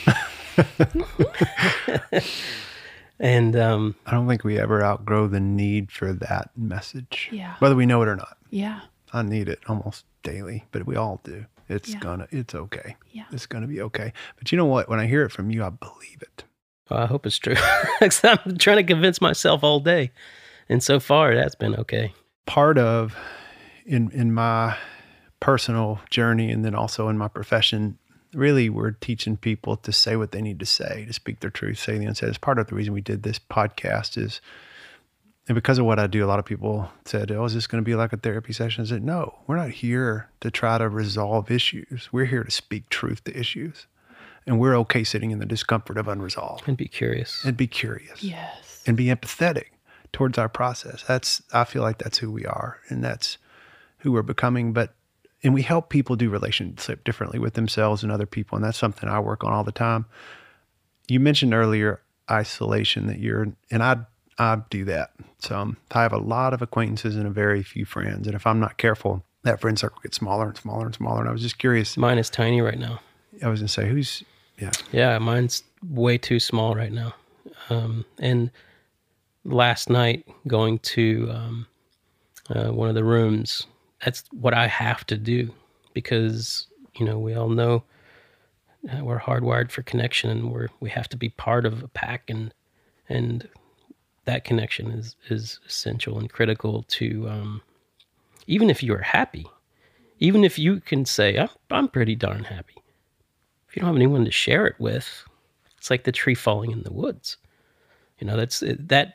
And I don't think we ever outgrow the need for that message. Yeah. Whether we know it or not. Yeah. I need it almost daily, but we all do. It's Yeah. it's okay. Yeah. It's gonna be okay. But you know what? When I hear it from you, I believe it. I hope it's true. 'Cause I'm trying to convince myself all day. And so far, it has been okay. Part of, in my personal journey and then also in my profession, really we're teaching people to say what they need to say, to speak their truth, say the unsaid. It's part of the reason we did this podcast is, and because of what I do, a lot of people said, oh, is this going to be like a therapy session? I said, no, we're not here to try to resolve issues. We're here to speak truth to issues. And we're okay sitting in the discomfort of unresolved. And be curious. And be curious. Yes. And be empathetic towards our process. I feel like that's who we are, and that's who we're becoming. And we help people do relationship differently with themselves and other people. And that's something I work on all the time. You mentioned earlier isolation and I do that. So I have a lot of acquaintances and a very few friends. And if I'm not careful, that friend circle gets smaller and smaller and smaller. And I was just curious. Mine is tiny right now. I was going to say, Yeah, mine's way too small right now. And last night, going to one of the rooms, that's what I have to do because, we all know we're hardwired for connection, and we have to be part of a pack, and that connection is essential and critical to, even if you are happy, even if you can say, I'm pretty darn happy. If you don't have anyone to share it with, it's like the tree falling in the woods. It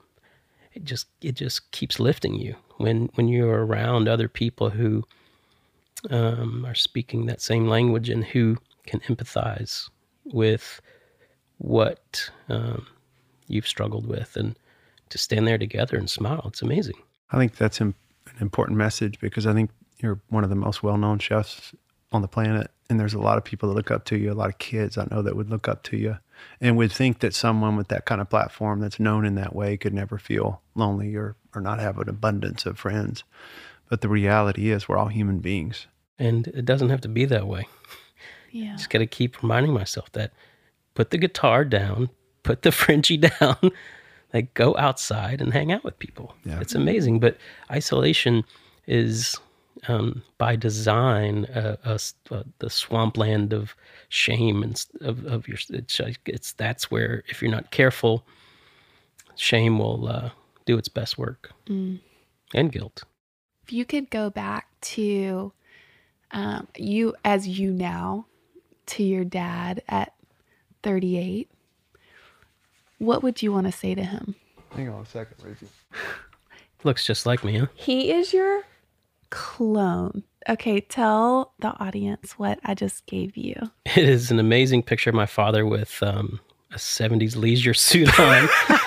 just keeps lifting you when you're around other people who are speaking that same language and who can empathize with what you've struggled with, and to stand there together and smile. It's amazing. I think that's an important message because I think you're one of the most well-known chefs on the planet. And there's a lot of people that look up to you, a lot of kids I know that would look up to you and would think that someone with that kind of platform that's known in that way could never feel lonely or not have an abundance of friends. But the reality is we're all human beings. And it doesn't have to be that way. Yeah. Just got to keep reminding myself that put the guitar down, put the Frenchie down, like go outside and hang out with people. Yeah. It's amazing. But isolation is... by design, the swampland of shame and of your. That's where, if you're not careful, shame will do its best work, and guilt. If you could go back to you as you now to your dad at 38, what would you want to say to him? Hang on a second, Rachel. Looks just like me, huh? He is your clone. Okay, tell the audience what I just gave you. It is an amazing picture of my father with a 70s leisure suit on,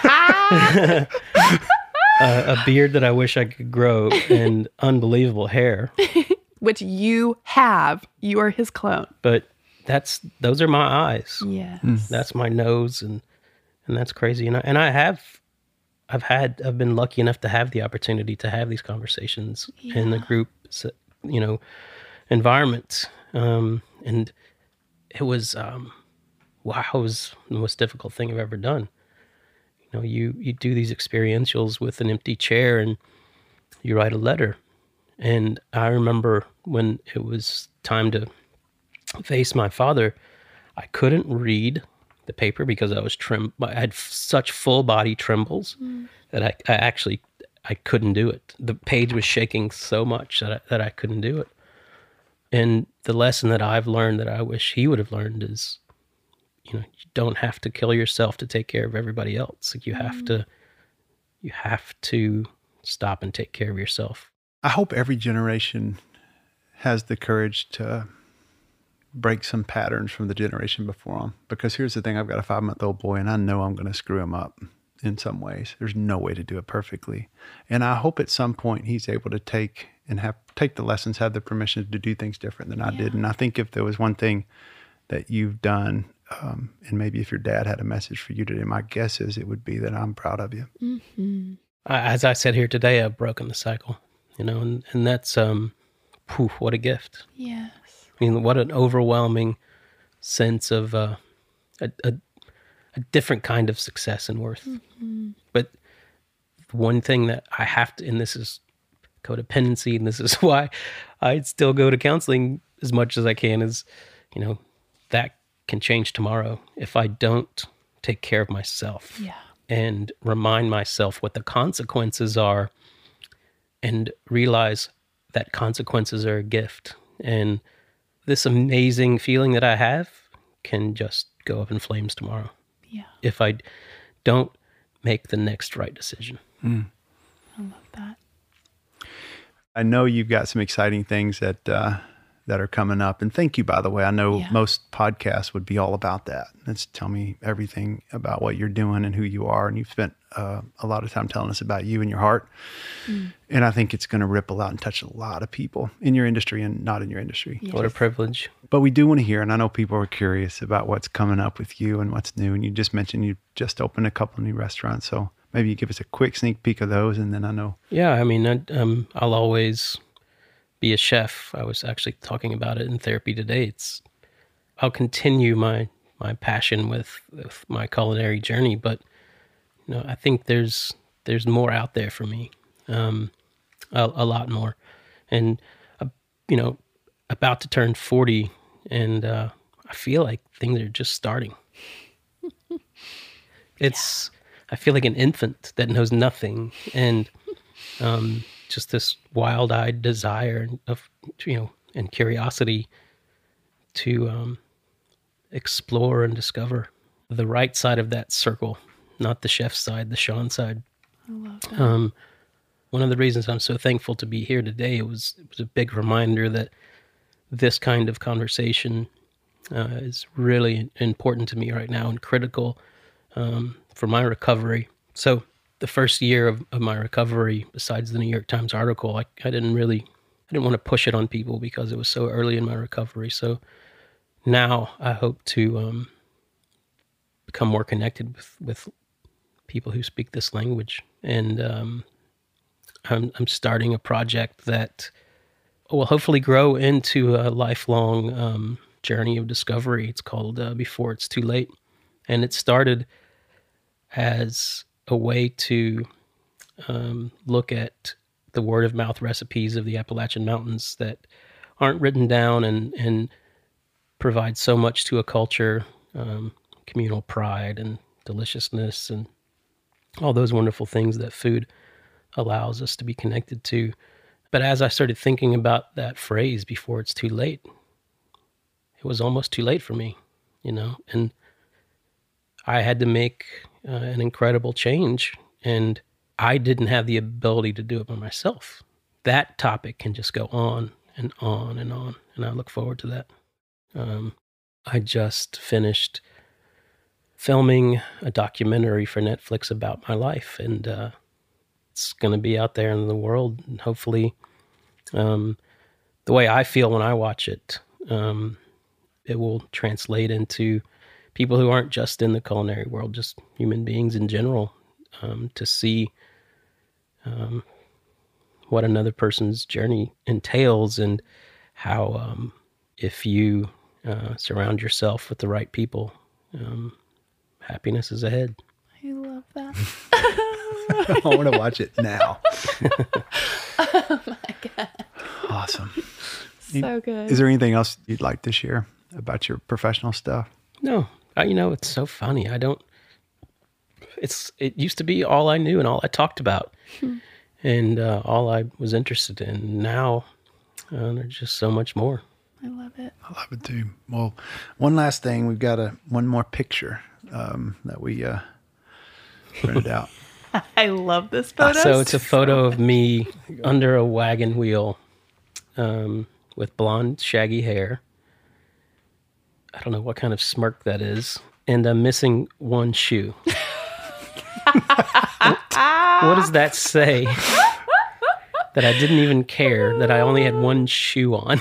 a beard that I wish I could grow, and unbelievable hair. Which you have. You are his clone. But those are my eyes. Yes. That's my nose, and that's crazy. And I've been lucky enough to have the opportunity to have these conversations in the group, environment. And it was, it was the most difficult thing I've ever done. you do these experientials with an empty chair and you write a letter. And I remember when it was time to face my father, I couldn't read the paper because I had such full body trembles that I couldn't do it. The page was shaking so much that I couldn't do it. And the lesson that I've learned that I wish he would have learned is, you don't have to kill yourself to take care of everybody else. Like you have to stop and take care of yourself. I hope every generation has the courage to break some patterns from the generation before them. Because here's the thing, I've got a 5-month-old boy and I know I'm going to screw him up in some ways. There's no way to do it perfectly. And I hope at some point he's able to take the lessons, have the permission to do things different than I did. And I think if there was one thing that you've done, and maybe if your dad had a message for you today, my guess is it would be that I'm proud of you. Mm-hmm. As I said here today, I've broken the cycle, and that's, what a gift. Yes. I mean, what an overwhelming sense of a different kind of success and worth. Mm-hmm. But one thing that I have to, and this is codependency, and this is why I still go to counseling as much as I can, is, that can change tomorrow if I don't take care of myself. Yeah. And remind myself what the consequences are and realize that consequences are a gift. And this amazing feeling that I have can just go up in flames tomorrow. Yeah. If I don't make the next right decision. I love that. I know you've got some exciting things that are coming up. And thank you, by the way. I know most podcasts would be all about that. Let's tell me everything about what you're doing and who you are. And you've spent a lot of time telling us about you and your heart. And I think it's going to ripple out and touch a lot of people in your industry and not in your industry. Yes. What a privilege. But we do want to hear, and I know people are curious about what's coming up with you and what's new. And you just mentioned you just opened a couple of new restaurants. So maybe you give us a quick sneak peek of those, and then I know. Yeah, I mean, I'll always be a chef. I was actually talking about it in therapy today. I'll continue my passion with my culinary journey, but I think there's more out there for me, a lot more, and about to turn 40, and I feel like things are just starting. I feel like an infant that knows nothing, and just this wild-eyed desire of, and curiosity to explore and discover the right side of that circle, not the chef's side, the Sean side. I love that. One of the reasons I'm so thankful to be here today, it was a big reminder that this kind of conversation is really important to me right now and critical for my recovery. So the first year of my recovery, besides the New York Times article, I didn't want to push it on people because it was so early in my recovery. So now I hope to become more connected with people who speak this language. And I'm starting a project that will hopefully grow into a lifelong journey of discovery. It's called Before It's Too Late. And it started as a way to look at the word-of-mouth recipes of the Appalachian Mountains that aren't written down and provide so much to a culture, communal pride and deliciousness and all those wonderful things that food allows us to be connected to. But as I started thinking about that phrase, before it's too late, it was almost too late for me, and I had to make an incredible change, and I didn't have the ability to do it by myself. That topic can just go on and on and on, and I look forward to that. I just finished filming a documentary for Netflix about my life, and it's going to be out there in the world, and hopefully the way I feel when I watch it, it will translate into people who aren't just in the culinary world, just human beings in general, to see what another person's journey entails and how if you surround yourself with the right people, happiness is ahead. I love love that. I want to watch it now. Oh my God. Awesome. So good. Is there anything else you'd like to share about your professional stuff? No, it's so funny. It used to be all I knew and all I talked about and all I was interested in. Now there's just so much more. I love it. I love it too. Well, one last thing, we've got one more picture that we printed out. I love this photo. So it's a photo of me under a wagon wheel with blonde, shaggy hair. I don't know what kind of smirk that is. And I'm missing one shoe. What does that say? That I didn't even care that I only had one shoe on.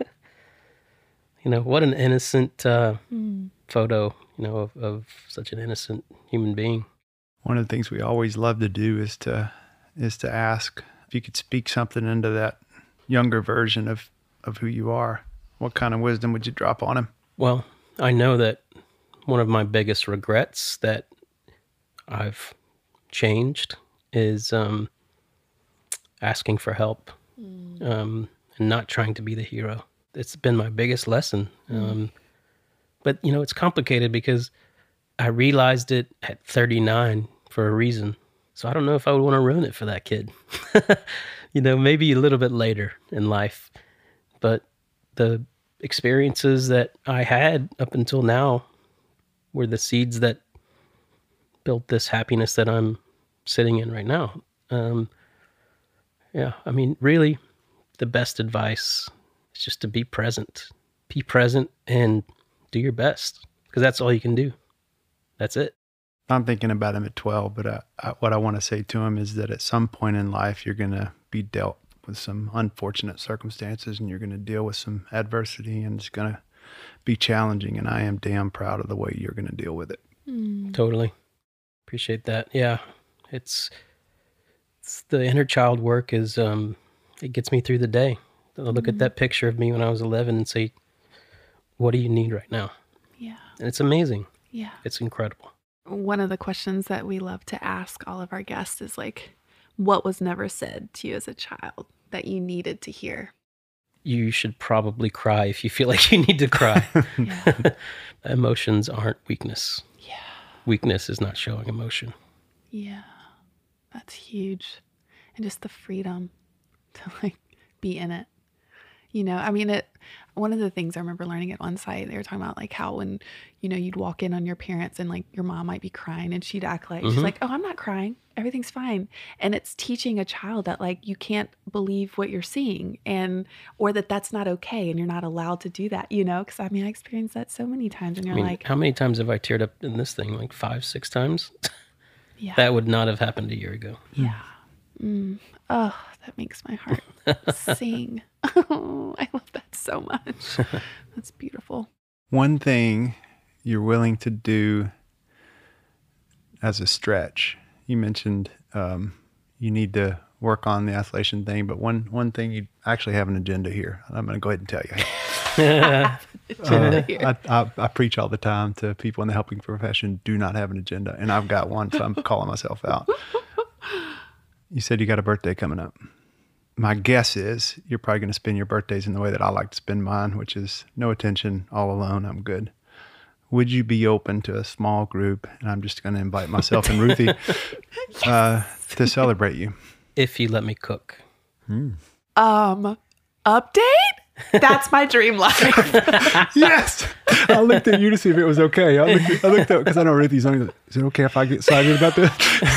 What an innocent photo, of such an innocent human being. One of the things we always love to do is to ask if you could speak something into that younger version of who you are. What kind of wisdom would you drop on him? Well, I know that one of my biggest regrets that I've changed is asking for help and not trying to be the hero. It's been my biggest lesson. But, it's complicated because I realized it at 39 for a reason. So I don't know if I would want to ruin it for that kid. Maybe a little bit later in life. But the experiences that I had up until now were the seeds that built this happiness that I'm sitting in right now. Really, the best advice is just to be present. Be present and do your best, because that's all you can do. That's it. I'm thinking about him at 12, but what I want to say to him is that at some point in life, you're going to be dealt with some unfortunate circumstances, and you're going to deal with some adversity, and it's going to be challenging, and I am damn proud of the way you're going to deal with it. Totally. Appreciate that. Yeah. It's the inner child work is, it gets me through the day. I'll look at that picture of me when I was 11 and say, what do you need right now? Yeah. And it's amazing. Yeah. It's incredible. One of the questions that we love to ask all of our guests is like, what was never said to you as a child that you needed to hear? You should probably cry if you feel like you need to cry. Yeah. Emotions aren't weakness. Yeah. Weakness is not showing emotion. Yeah. That's huge. And just the freedom to be in it. One of the things I remember learning at one site, they were talking about how when, you'd walk in on your parents and your mom might be crying and she'd act like, she's like, oh, I'm not crying. Everything's fine. And it's teaching a child that you can't believe what you're seeing or that's not okay. And you're not allowed to do that, because I experienced that so many times and you're how many times have I teared up in this thing? 5, 6 times? Yeah. That would not have happened a year ago. Yeah. Oh, that makes my heart sing. Oh, I love that so much. That's beautiful. One thing you're willing to do as a stretch, you mentioned you need to work on the isolation thing, but one thing, you actually have an agenda here. I'm going to go ahead and tell you. I preach all the time to people in the helping profession, do not have an agenda. And I've got one, so I'm calling myself out. You said you got a birthday coming up. My guess is you're probably going to spend your birthdays in the way that I like to spend mine, which is no attention, all alone, I'm good. Would you be open to a small group, and I'm just going to invite myself and Ruthie to celebrate you? If you let me cook. Update? That's my dream life. Yes. I looked at you to see if it was okay. I looked up because I know Ruthie's on. Is it okay if I get excited about this?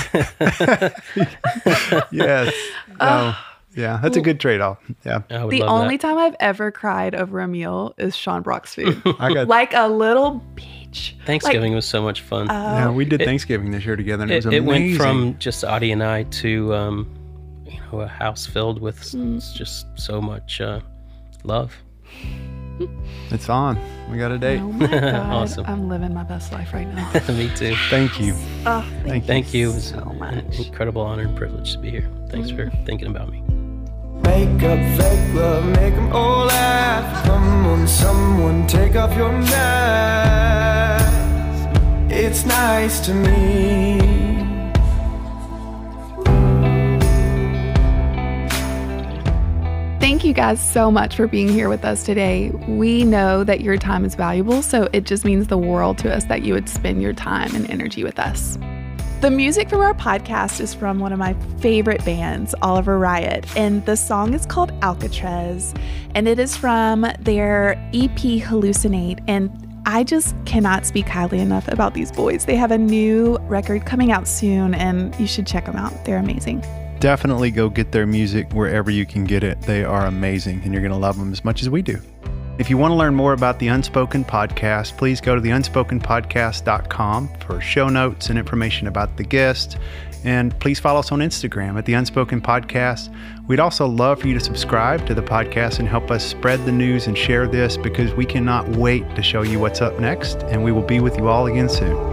Yes. Yeah, that's a good trade-off. Yeah. The only time I've ever cried over a meal is Sean Brock's food. Like a little peach. Thanksgiving was so much fun. Yeah, we did Thanksgiving this year together, and it was amazing. It went from just Audie and I to a house filled with just so much love. It's on. We got a date. Oh my God. Awesome. I'm living my best life right now. Me too. Thank you. Oh, Thank you. It was so much. an incredible honor and privilege to be here. Thanks for thinking about me. Make up fake love, make them all laugh. Come on, someone, take off your mask. It's nice to me. Thank you guys so much for being here with us today. We know that your time is valuable, so it just means the world to us that you would spend your time and energy with us. The music from our podcast is from one of my favorite bands, Oliver Riot, and the song is called Alcatraz, and it is from their EP Hallucinate, and I just cannot speak highly enough about these boys. They have a new record coming out soon, and you should check them out. They're amazing. Definitely go get their music wherever you can get it. They are amazing, and you're going to love them as much as we do. If you want to learn more about the Unspoken Podcast, please go to theunspokenpodcast.com for show notes and information about the guest. And please follow us on Instagram at The Unspoken Podcast. We'd also love for you to subscribe to the podcast and help us spread the news and share this, because we cannot wait to show you what's up next. And we will be with you all again soon.